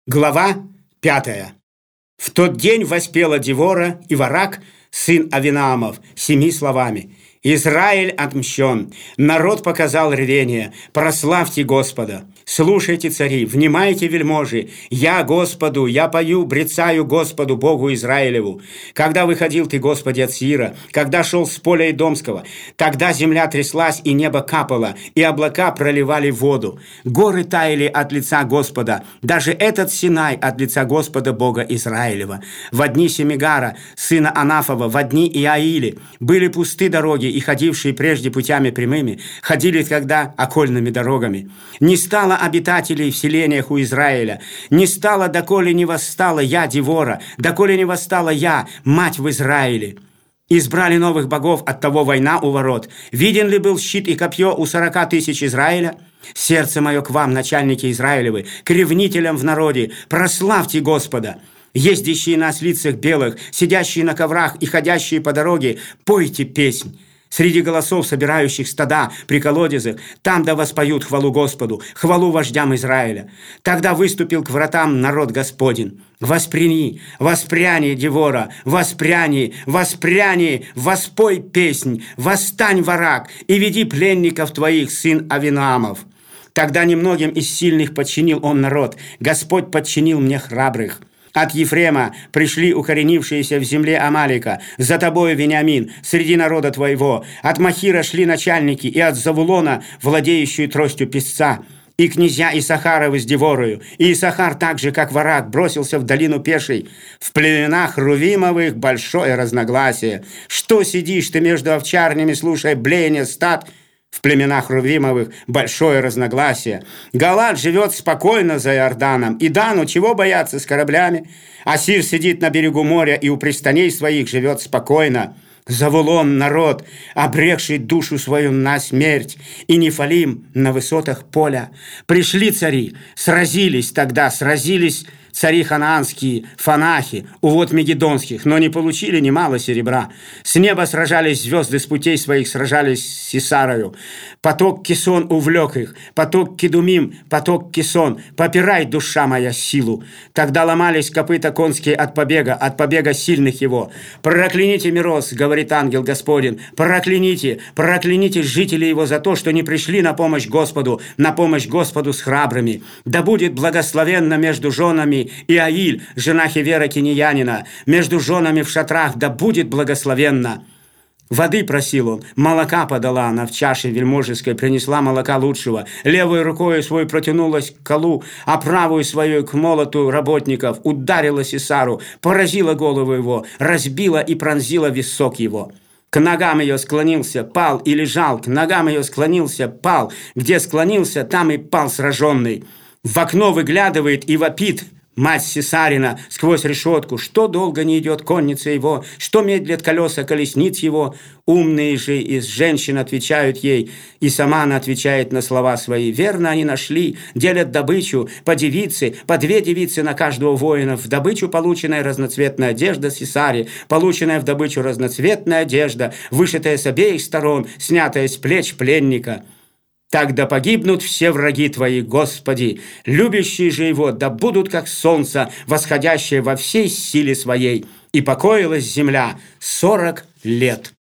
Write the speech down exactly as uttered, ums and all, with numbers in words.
Глава пятая. В тот день воспела Девора и Варак, сын Авинаамов, семи словами: «Израиль отмщен, народ показал рвение, прославьте Господа! Слушайте, цари, внимайте, вельможи, я Господу, я пою, брецаю Господу, Богу Израилеву. Когда выходил ты, Господи, от Сиира, когда шел с поля Идомского, тогда земля тряслась, и небо капало, и облака проливали воду. Горы таяли от лица Господа, даже этот Синай от лица Господа, Бога Израилева. В дни Семигара, сына Анафова, в дни Иаили, были пусты дороги, и ходившие прежде путями прямыми, ходили тогда окольными дорогами. Не стало обитателей в селениях у Израиля, не стало, доколе не восстала я, Девора, доколе не восстала я, мать в Израиле. Избрали новых богов, оттого война у ворот. Виден ли был щит и копье у сорока тысяч Израиля? Сердце мое к вам, начальники Израилевы, к ревнителям в народе, прославьте Господа! Ездящие на ослицах белых, сидящие на коврах и ходящие по дороге, пойте песнь. Среди голосов, собирающих стада при колодезах, там да воспоют хвалу Господу, хвалу вождям Израиля. Тогда выступил к вратам народ Господень. Воспряни, воспряни, Девора, воспряни, воспряни, воспой песнь, восстань, Варак, и веди пленников твоих, сын Авинаамов. Тогда немногим из сильных подчинил он народ, Господь подчинил мне храбрых. От Ефрема пришли укоренившиеся в земле Амалика, за тобою, Вениамин, среди народа твоего. От Махира шли начальники, и от Завулона, владеющие тростью песца, и князья Исахаровы с Деворою. И Исахар, так же, как Варак, бросился в долину пешей. В племенах Рувимовых большое разногласие. Что сидишь ты между овчарнями, слушая блеяние стад? В племенах Рувимовых большое разногласие. Галад живет спокойно за Иорданом, и Дану чего бояться с кораблями? Асир сидит на берегу моря и у пристаней своих живет спокойно. Завулон — народ, обрекший душу свою на смерть, и Нефалим на высотах поля. Пришли цари, сразились тогда, сразились цари ханаанские, фанахи, увод мегедонских, но не получили немало серебра. С неба сражались звезды, с путей своих сражались с Сисарою. Поток Кисон увлек их, поток Кедумим, поток Кисон. Попирай, душа моя, силу. Тогда ломались копыта конские от побега, от побега сильных его. Прокляните Мирос, говорит ангел Господень, прокляните, прокляните жителей его за то, что не пришли на помощь Господу, на помощь Господу с храбрыми. Да будет благословенно между женами и Аиль, жена Хевера Киньянина, между женами в шатрах, да будет благословенно. Воды просил он, молока подала она в чаше вельможеской, принесла молока лучшего. Левой рукой свой протянулась к колу, а правую свою к молоту работников, ударила Сисару, поразила голову его, разбила и пронзила висок его. К ногам ее склонился, пал и лежал, к ногам ее склонился, пал. Где склонился, там и пал сраженный. В окно выглядывает и вопит мать Сисарина сквозь решетку: что долго не идет конница его, что медлят колеса колесниц его. Умные же из женщин отвечают ей, и сама она отвечает на слова свои. Верно они нашли, делят добычу по девице, по две девицы на каждого воина. В добычу полученная разноцветная одежда Сисари, полученная в добычу разноцветная одежда, вышитая с обеих сторон, снятая с плеч пленника. Так да погибнут все враги твои, Господи, любящие же его, да будут как солнце, восходящее во всей силе своей. И покоилась земля сорок лет.